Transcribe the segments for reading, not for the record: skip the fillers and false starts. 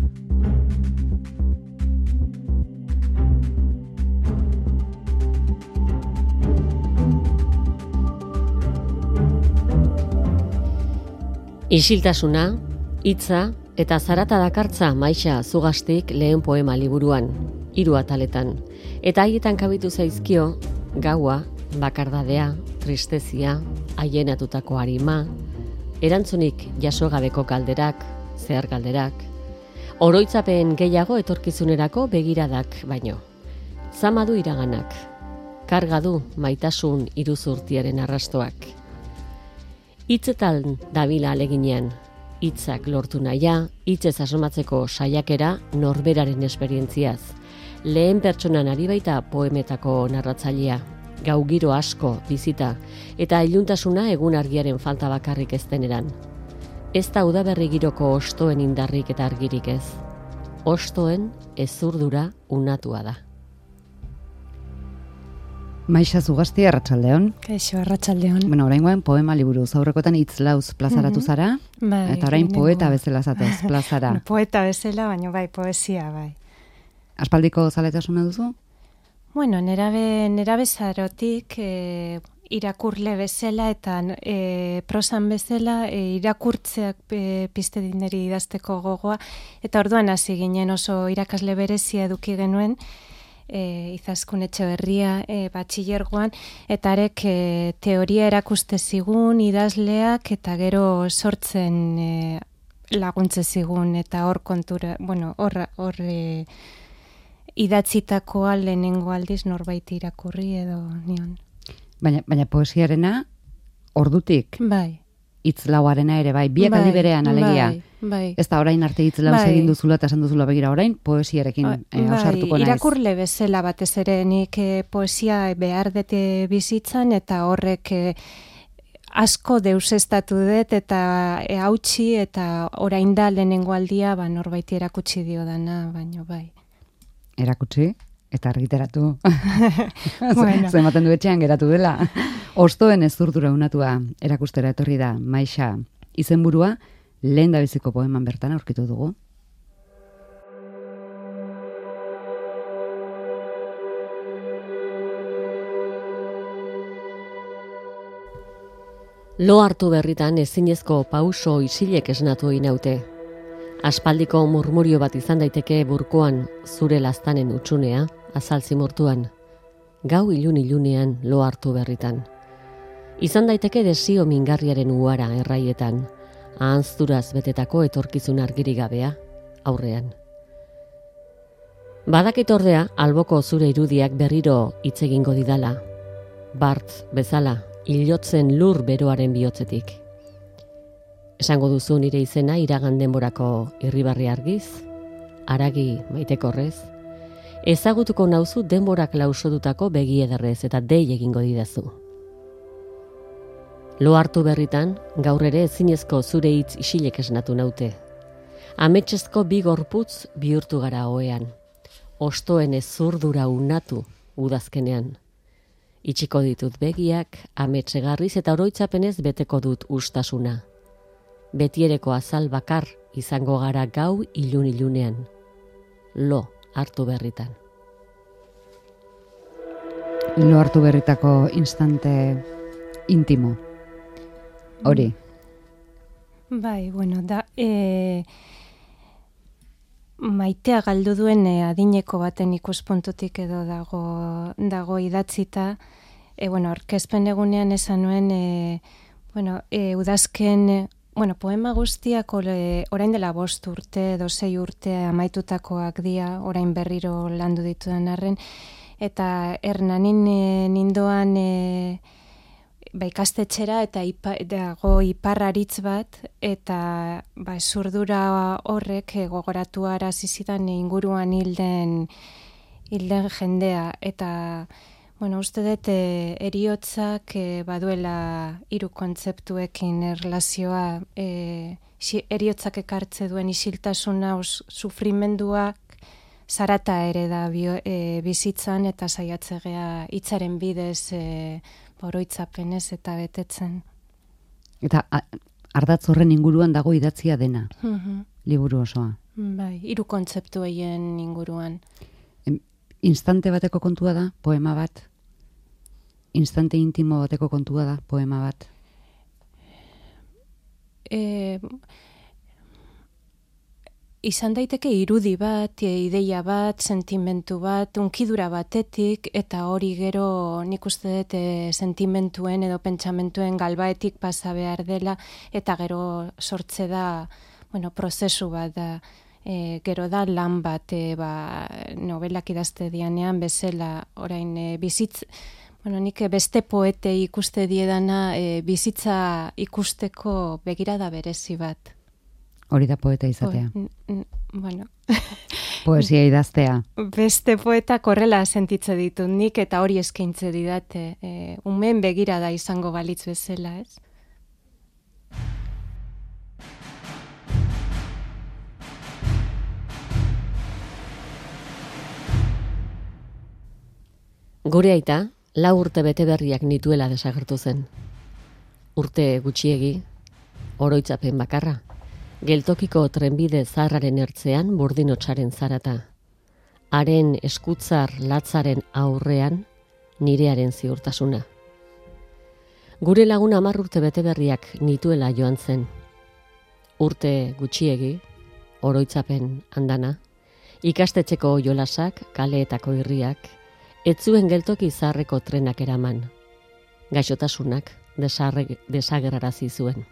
Isiltasuna, hitza eta zarata dakartza Maixa Zugastik lehen poema liburuan, 3 ataletan. Eta haietan kabitu zaizkio, gaua, bakardadea, tristezia, aienatutako arima, erantzunik jasogabeko galderak, zehar galderak, oroitzapen gehiago etorkizunerako begiradak baino. Zama du iraganak, karga du maitasun iruzurtiaren arrastoak. Hitzetan dabila aleginean, hitzak lortu nahia, hitzez asomatzeko saiakera norberaren esperientziaz. Lehen pertsonan ari baita poemetako narratzailea, gau giro asko bizita, eta iluntasuna egun argiaren falta bakarrik ez deneran. Ez da udaberri giroko ostoen indarrik eta argirik ez. Ostoen ezurdura unatua da. Maixa Zugasti, arratsaldeon. Kaixo, arratsaldeon. Bueno, oraingoan poema liburu, aurrekotan hitz lauz plazaratu zara, bai, eta orain poeta bezala zatez plazara. Poeta bezala, baina bai, poesia, bai. Aspaldiko zaletasuna duzu? Bueno, nerabe zarotik irakurle bezala eta prosan bezala irakurtzeak pizte dineri idazteko gogoa, eta orduan hasi ginen oso irakasle berezia eduki genuen, Izaskun Etxeberria batxilergoan, eta arek teoria erakuste zigun idazleak eta gero sortzen laguntze zigun, eta hor kontura, bueno, hor idatzitakoa lehenengo aldiz norbait irakurri edo nion. Baina poesiarena ordutik? Bai. Hitz lauarena ere, bai, biak aldi berean alegia. Bai. Ez da orain arte hitz lauz egin duzula eta esan duzula begira orain, poesiarekin ausartuko naiz. Irakurle bezala batez ere nik poesia behar dute bizitzan, eta horrek asko deusestatu dut eta hautsi, eta orain da lehenengo aldia norbaiti erakutsi diodana, baino bai. Erakutsi? Eta argitaratu. Bueno. Zematen du etxean geratu dela. Ostoen ezurdura unatua erakustera etorri da Maixa. Izenburua lehen dabiziko poeman bertan aurkitu dugu. Lo hartu berritan ezinezko pauso isilek esnatu inaute. Aspaldiko murmurio bat izan daiteke burkoan zure laztanen utxunea, azal zimurtuan. Gau ilunean lo hartu berritan. Izan daiteke desio mingarriaren uara erraietan, ahanzturaz betetako etorkizun argiri gabea, aurrean. Badakit ordea, alboko zure irudiak berriro hitz egingo didala. Bart bezala, hilotzen lur beroaren bihotzetik. Esango duzu nire izena iragan denborako irribarri argiz, haragi maitekorrez, ezagutuko nauzu denborak lausodutako begi ederrez eta dei egingo didazu. Lo hartu berritan, gaur ere ezinezko zure hitz isilek esnatu naute. Ametsezko bi gorputz bihurtu gara ohean. Ostoen ezurdura unatu udazkenean. Itxiko ditut begiak, ametsegarriz eta oroitzapenez beteko dut ustasuna. Betiereko azal bakar izango gara gau ilunean. Lo hartu berritan. Lo hartu berritako instante intimo. Hori. Bai, bueno, da maitea galdu duen adineko baten ikuspuntutik edo dago idatzita. Aurkezpen egunean esan nuen udazken poema guztiak orain dela 5 urte edo 6 urte amaitutakoak dira, orain berriro landu ditudan arren, eta Hernanin nindoan ikastetxera eta dago iparraritz bat, eta zurdura horrek gogoratu arazi zidan inguruan hilden jendea, eta uste dut heriotzak baduela 3 kontzeptuekin erlazioa, heriotzak ekartze duen isiltasuna, sufrimenduak, zarata ere da bizitzan, eta saiatzegea hitzaren bidez oroitzapenez eta betetzen. Eta ardatz horren inguruan dago idatzia dena, liburu osoa. Bai, 3 kontzeptu egin inguruan. Instante bateko kontua da, poema bat? Instante intimo bateko kontua da, poema bat? Izan daiteke irudi bat, ideia bat, sentimentu bat, unkidura batetik, eta hori gero nik uste dut sentimentuen edo pentsamentuen galbaetik pasa behar dela, eta gero sortze da, prozesu bat da, gero da lan bat, novelak idazte dianean bezala, orain nik beste poete ikuste diedana bizitza ikusteko begirada berezi bat. Hori da poeta izatea. Poesia idaztea. Beste poetak horrela sentitze ditut nik eta hori eskaintze didate. Umeen begirada izango balitz bezala, ez? Gure aita, 4 urte bete berriak nituela desagertu zen. Urte gutxiegi, oroitzapen bakarra. Geltokiko trenbide zaharraren ertzean burdinotsaren zarata. Haren eskutzar latzaren aurrean nirearen ziurtasuna. Gure lagun 10 urte bete berriak nituela joan zen. Urte gutxiegi, oroitzapen andana, ikastetxeko jolasak, kaleetako irriak, ez zuen geltoki zaharreko trenak eraman. Gaixotasunak desagerrarazi zuen.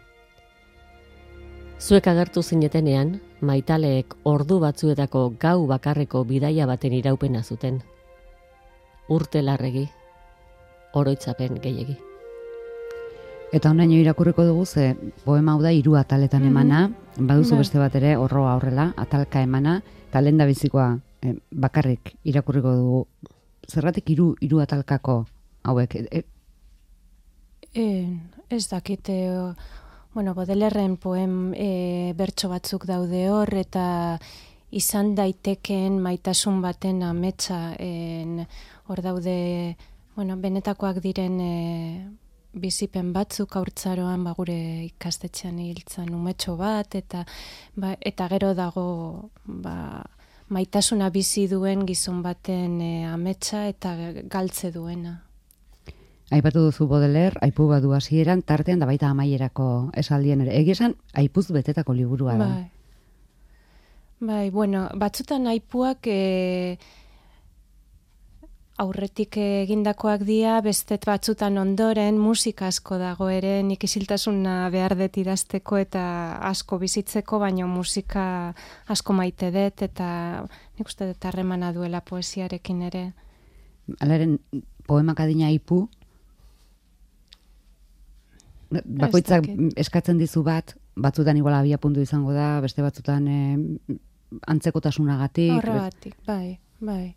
Zuek agertu zinetenean, maitaleek ordu batzuetako gau bakarreko bidaia baten iraupena zuten. Urte larregi, oroitzapen gehiegi. Eta honaino irakurriko dugu, ze poema hau da 3 ataletan emana, baduzu beste bat ere horroa horrela, atalka emana, eta lehendabizikoa bakarrik irakurriko dugu. Zerratik 3 atalkako hauek? Ez dakite... Baudelerren bertso batzuk daude hor, eta izan daitekeen maitasun baten ametsa, hor daude, benetakoak diren bizipen batzuk haurtzaroan gure ikastetxean hiltzan umetxo bat, eta gero dago maitasuna bizi duen gizon baten ametsa eta galtze duena. Aipatu duzu Baudelaire, aipu badu hasieran, tartean da baita amaierako esaldien ere. Egia esan, aipuz betetako liburua da. Batzutan aipuak aurretik egindakoak dira, bestet batzutan ondoren, musika asko dago ere, nik isiltasuna behar dut idazteko eta asko bizitzeko, baina musika asko maite dut, eta nik uste dut harremana duela poesiarekin ere. Alaren, poemak adina aipu, bakoitzak eskatzen dizu batzutan igual abia puntu izango da, beste batzutan antzekotasunagatik. Horregatik, bai,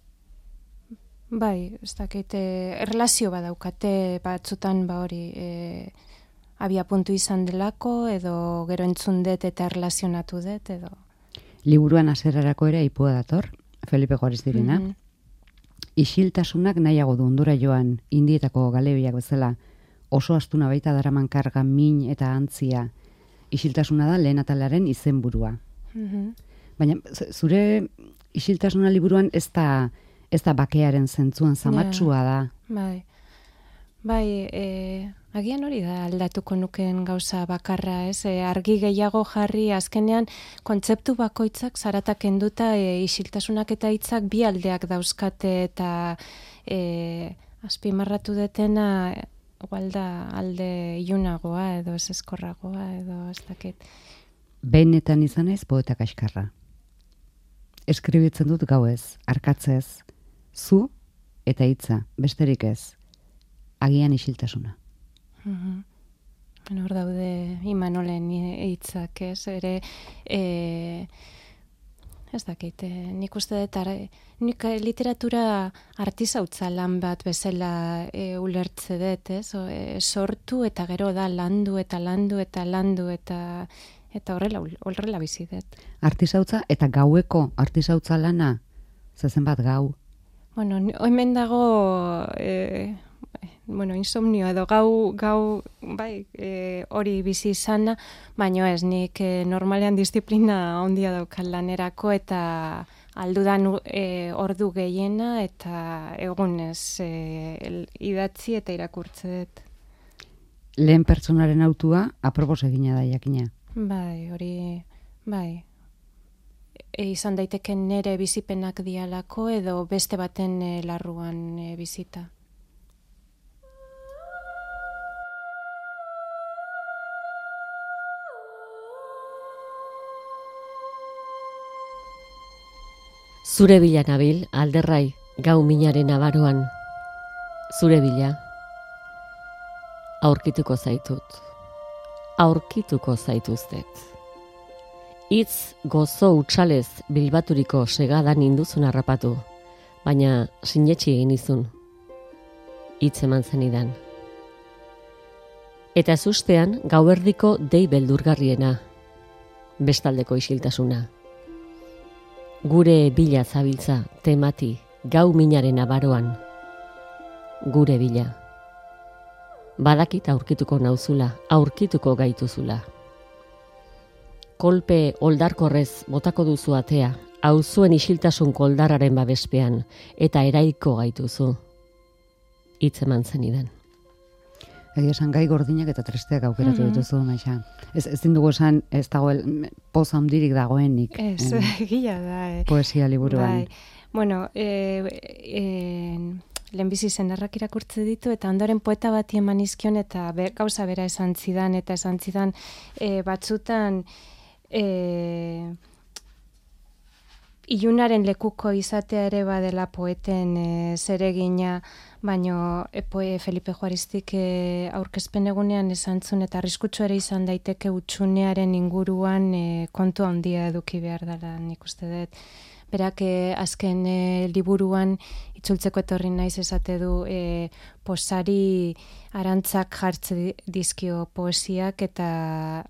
ez dakit, erlazio badaukate batzutan hori abia puntu izan delako, edo gero entzun dut eta erlazionatu dut, edo. Liburuan hasierarako ere aipua dator, Felipe Juariztirena. Isiltasunak nahiago du ondora joan, indietako galebiak bezala, oso astuna baita daraman karga min eta antzia. Isiltasuna da lehen atalaren izenburua. Baina zure isiltasuna liburuan ez da bakearen zentzuan zamatsua da. Agian hori da aldatuko nukeen gauza bakarra, ez? Argi gehiago jarri, azkenean kontzeptu bakoitzak zaratak kenduta isiltasunak eta hitzak bi aldeak dauzkate eta azpimarratu detena igual da alde ilunagoa edo ez eskorragoa edo ez dakit. Benetan izan ez poeta kaskarra. Eskribitzen dut gauez, arkatzez, zu eta hitza, besterik ez. Agian isiltasuna. Hor daude Imanolen hitzak, ez? Ere, ez dakit, nik uste dut, nik literatura artizautza lan bat bezala ulertze dut, ez? Sortu eta gero da landu eta horrela bizi dut. Artizautza eta gaueko artizautza lana, zezen bat gau? Hemen dago insomnio edo gau bai, hori bizi izana, baina ez, nik normalean disiplina handia daukat lanerako eta aldudan ordu gehiena eta egunez idatzi eta irakurtze dut. Lehen pertsonaren autua apropos egina da jakina. Bai, hori, bai. Izan daiteke nere bizipenak dialako edo beste baten larruan bizita. Zure bila nabil, alderrai, gau minaren abaroan. Zure bila, aurkituko zaitut. Aurkituko zaituztet. Hitz gozo utxalez bilbaturiko segadan induzun harrapatu, baina sinetxi egin izun. Hitz eman zenidan. Eta zustean gauerdiko dei beldurgarriena, bestaldeko isiltasuna. Gure bila zabiltza, temati, gau minaren abaroan. Gure bila. Badakit aurkituko nauzula, aurkituko gaituzula. Kolpe oldarkorrez botako duzu atea, auzuen isiltasun koldarraren babespean, eta eraiko gaituzu. Hitz eman zenidan. Egia esan gai gordinak eta tristeak aukeratu dituzu, Maixa. Ezin dugu esan, ez dago poza handirik dagoenik. Ez, egia da. Poesia liburuan. Bai. Bueno, lehenbizi zenarrak irakurtze ditu, eta ondoren poeta bati eman izkion, eta gauza bera esan zidan, batzutan ilunaren lekuko izatea ere badela poeten zeregina, baino Felipe Juaristik aurkezpen egunean esan zuen, eta arriskutsu ere izan daiteke utxunearen inguruan kontu handia eduki behar dela, nik uste dut. Berak azken liburuan itzultzeko etorri naiz esate du posari arantzak jartze dizkio poesiak eta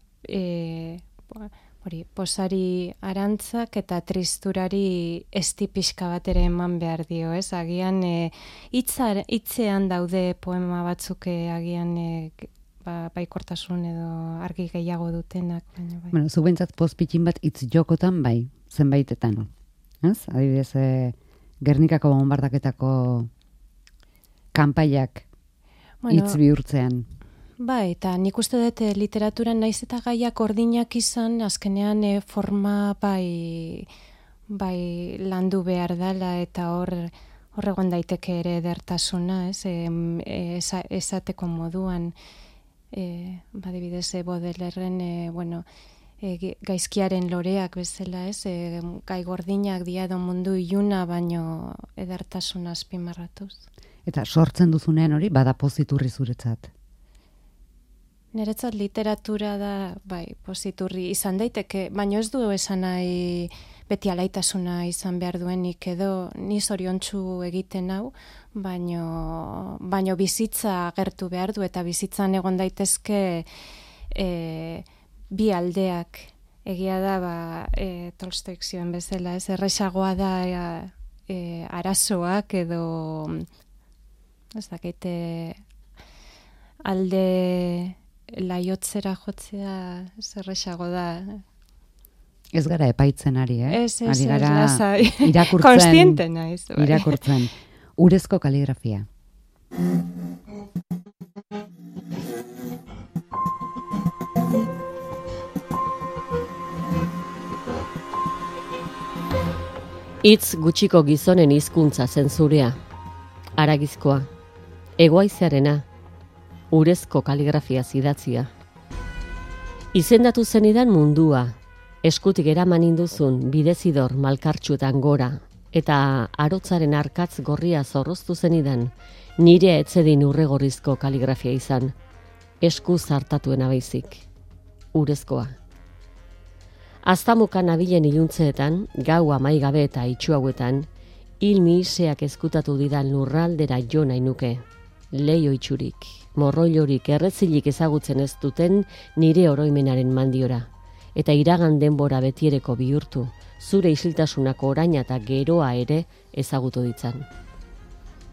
posari arantzak eta tristurari esti pixka bat ere eman behar dio, ez? Agian hitzean daude poema batzuk agian baikortasun edo argi gehiago dutenak. Bueno, zu bentsat poz pitxin bat hitz jokotan bai, zenbaitetan. Ez? Adibidez, Gernikako bombardaketako kanpaiak hitz bihurtzean. Bai, eta nik uste dut literaturan naiz eta gaiak ordinak izan, azkenean forma bai landu behar dela, eta hor egon daiteke ere edertasuna, esateko moduan, badibidez Baudelairen, gaizkiaren loreak bezala, gai gordinak dia edo mundu iluna, baino edertasuna azpimarratuz. Eta sortzen duzunean hori, bada poziturri zuretzat? Niretzat literatura da, poziturri izan daiteke, baina ez du esan nahi beti alaitasuna izan behar duenik edo ni zoriontsu egiten hau, baino bizitza agertu behar du, eta bizitzan egon daitezke bi aldeak. Egia da, Tolstoik zioen bezala, erresagoa da arazoak edo ez dakite alde laiotzera jotzea zerresago da. Ez gara epaitzen ari, Ez, lasai. Konstiente naiz. Irakurtzen. Urezko kaligrafia. Hitz gutxiko gizonen hizkuntza zenzurea. Aragizkoa. Egoaizearena. Urezko kaligrafia zidatzia. Izendatu zenidan mundua, eskutik eraman induzun bidezidor malkartxuetan gora, eta arotzaren arkatz gorria zorroztu zenidan, nire etzedin urregorrizko kaligrafia izan, esku zartatuena baizik, urezkoa. Aztamukan abilen iluntzeetan, gau amaigabe eta itxu hauetan, hil mihiseak ezkutatu didan lurraldera jo nahi nuke, leio itxurik, morroilorik erretzilik ezagutzen ez duten nire oroimenaren mandiora, eta iragan denbora betiereko bihurtu, zure isiltasunako oraina eta geroa ere ezagutu ditzan.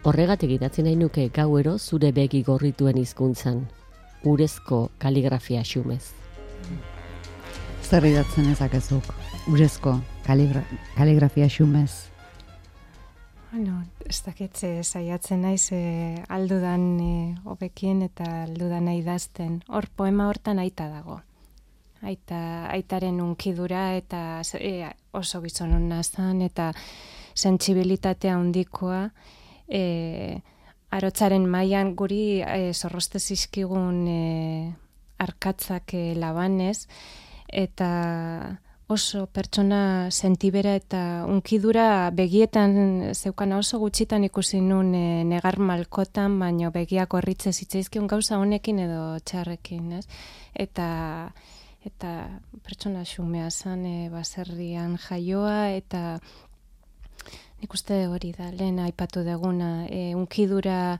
Horregatik idatzi nahi nuke gauero zure begi gorrituen hizkuntzan, urezko kaligrafia xumez. Zer idatzen ezakezuk, urezko kaligrafia xumez? Bueno, ez dakitze saiatzen naiz aldudan hobekien eta aldudan idazten. Hor poema hortan aita dago. Aitaren unkidura eta oso gizon hona zan eta sentsibilitatea handikoa. Arotzaren mailan guri zorroste zizkigun arkatzak labanez eta oso pertsona sentibera eta unkidura begietan zeukana oso gutxitan ikusi nun negar malkotan, baino begiak horritze zitzaizkion gauza honekin edo txarrekin, ez? Eta pertsona xumea zan, baserrian jaioa, eta nik uste hori da, lehen aipatu deguna, unkidura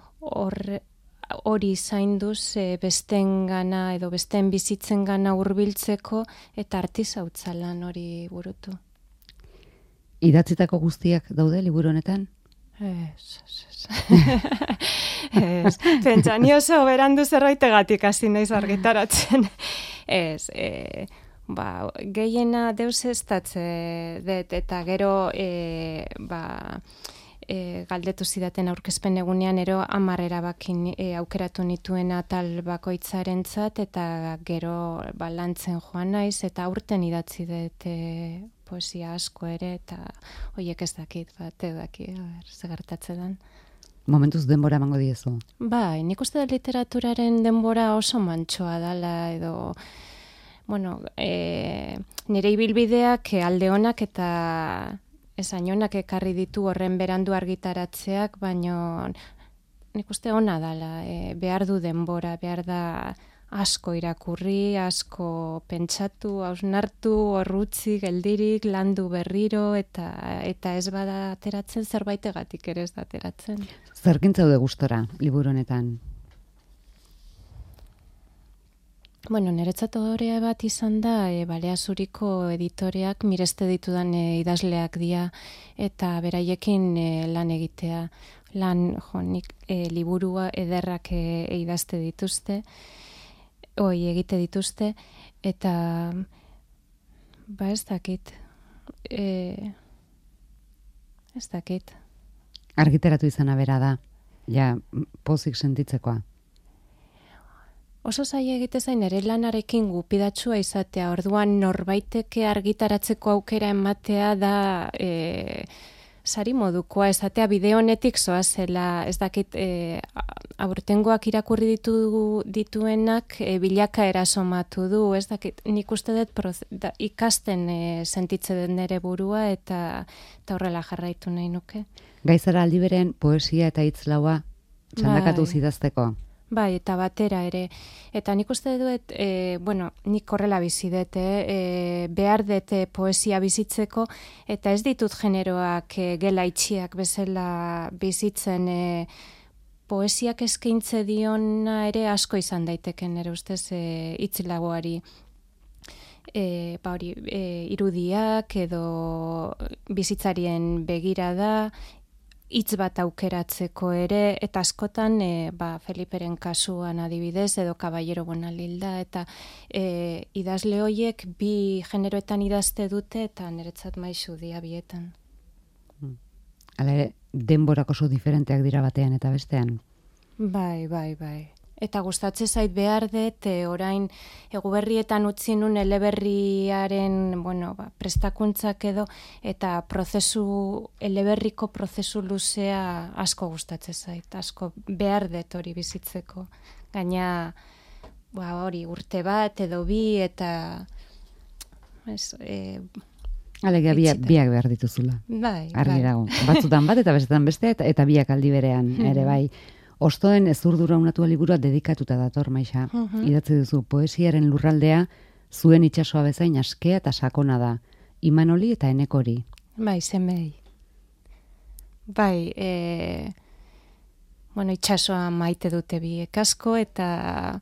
hori zainduz bestengana edo besteen bizitzengana hurbiltzeko eta artizautzalan hori burutu. Idatzitako guztiak daude liburu honetan? Ez. Pentsa, ni oso berandu zerbaitegatik hasi naiz argitaratzen. Gehiena deus estatze dut, eta gero galdetu zidaten aurkezpen egunean ero 10 erabakin aukeratu nituen atal bakoitzarentzat, eta gero lantzen joan naiz, eta aurten idatzi dut poesia asko ere, eta hoiek ez dakit, ze gertatzen den. Momentuz denbora emango diezu? Bai, nik uste da literaturaren denbora oso mantsoa dala, edo nire ibilbideak alde onak eta esain onak ekarri ditu horren berandu argitaratzeak, baino nik uste ona dala, behar du denbora, behar da asko irakurri, asko pentsatu, hausnartu, horrutzi, geldirik, landu berriro, eta ez bada ateratzen zerbaitegatik ere ez da ateratzen. Zerkin zaude gustora liburu honetan? Niretzat odorea bat izan da, Baleazuriko editoreak mireste ditudan idazleak dira, eta beraiekin lan egitea. Nik liburua ederrak idazte dituzte, egite dituzte, eta ez dakit. Ez dakit. Argitaratu izana bera da, ja pozik sentitzekoa. Oso zaila egite zain ere lanarekin gupidatsua izatea, orduan norbaiteke argitaratzeko aukera ematea da sari modukoa, esatea bideo honetik zoazela, ez dakit aurtengoak irakurri dituenak bilaka erasomatu du, ez dakit nik uste dut ikasten sentitze den nere burua eta horrela jarraitu nahi nuke. Gaizara aldi berean poesia eta hitz laua txandakatu idazteko. Bai, eta batera ere. Eta nik uste dut, nik horrela bizi dut, behar dut poesia bizitzeko, eta ez ditut generoak gela itxiak bezala bizitzen, poesiak eskaintze diona ere asko izan daiteken, ere ustez hitzilagoari. Irudiak edo bizitzarien begirada, hitz bat aukeratzeko ere, eta askotan Feliperen kasuan adibidez, edo Caballero Bonalilda, eta idazle hoiek bi generoetan idazte dute, eta niretzat maizu dia bietan. Hala, denborak oso diferenteak dira batean eta bestean? Bai. Eta gustatze zait behar dut, orain Eguberrietan utzi nun eleberriaren, prestakuntzak edo, eta eleberriko prozesu luzea asko gustatze zait, asko behar dut hori bizitzeko. Gaina, hori urte bat edo bi, eta Alegia biak behar dituzula. Bai. Argi dago. Batzutan bat eta bestetan beste, eta biak aldi berean ere bai. Ostoen ezurdura unatua liburua dedikatuta dator, Maixa. Idatzi duzu, poesiaren lurraldea zuen itsasoa bezain askea eta sakona da. Imanoli eta Enekori. Bai, zemei. Bai, itsasoa maite dute biek asko, eta,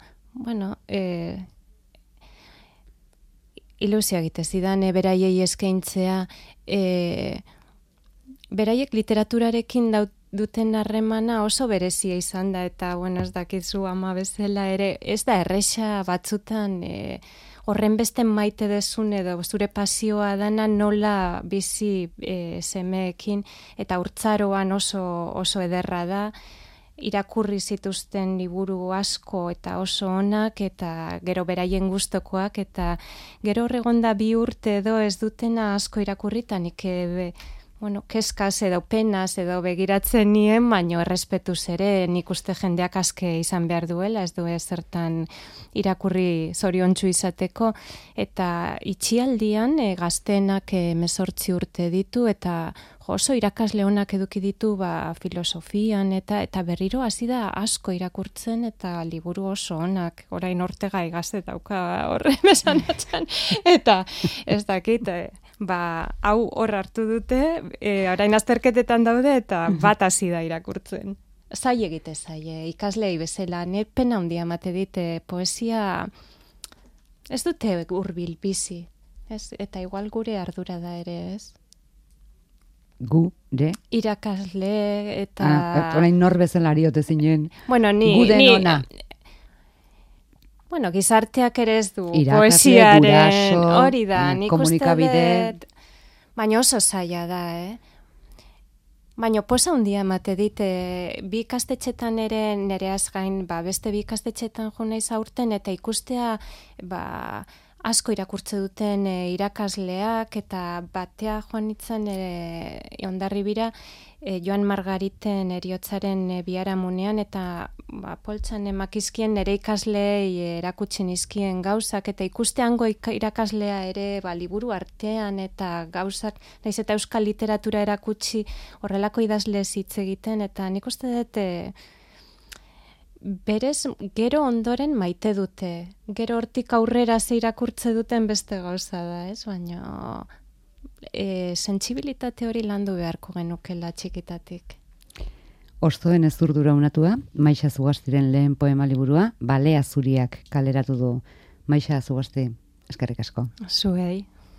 ilusio egite zidan, beraiei eskaintzea, beraiek literaturarekin duten harremana oso berezia izan da, eta, bueno, ez dakizu ama bezala ere, ez da erresa batzutan horren beste maite dezun edo zure pasioa dana nola bizi semeekin, eta haurtzaroan oso ederra da, irakurri zituzten liburu asko eta oso onak, eta gero beraien gustokoak, eta gero horregonda 2 urte edo ez dutena asko irakurritanik, keskaz edo penaz edo begiratzen nien, baino errespetuz ere nik uste jendeak aske izan behar duela, ez du zertan irakurri zoriontsu izateko, eta itxialdian gazteenak 18 urte ditu, eta oso irakasle onak eduki ditu filosofian, eta berriro hasi da asko irakurtzen, eta liburu oso onak, orain Ortega Gazte dauka horre mesanatzen, eta ez dakit, hau hor hartu dute, orain azterketetan daude, eta bat hasi da irakurtzen. Zai egite zaie, ikaslei bezala, pena handia emate dite poesia, ez dute hurbil bizi, ez? Eta igual gure ardura da ere, ez? Gure? Irakasle, eta... orain nor bezala ariote zinen. Bueno, Guden ona. Bueno, gizarteak ere ez du irakasle, poesiaren, guraso, hori da, nik komunikabide. uste dut, baina oso zaila da, Baina posa handia emate dit, 2 ikastetxetan ere nereaz gain, beste 2 ikastetxetan jo naiz aurten, eta ikustea, asko irakurtze duten irakasleak, eta batea joan nintzen Hondarribira, Joan Margariten eriotzaren biharamunean, eta poltsan emakizkien nere ikaslei erakutsi nizkien gauzak, eta ikusteango irakaslea ere liburu artean, eta gauzak, naiz eta euskal literatura erakutsi horrelako idazle hitz egiten, eta nik uste dut berez gero ondoren maite dute, gero hortik aurrera ze irakurtze duten beste gauza da, ez? Baina sentsibilitate hori landu beharko genukela txikitatik. Ostoen ezurdura unatua, Maixa Zugastiren lehen poema liburua, Balea zuriak kaleratu du. Maixa Zugasti, eskerrik asko. Zuei.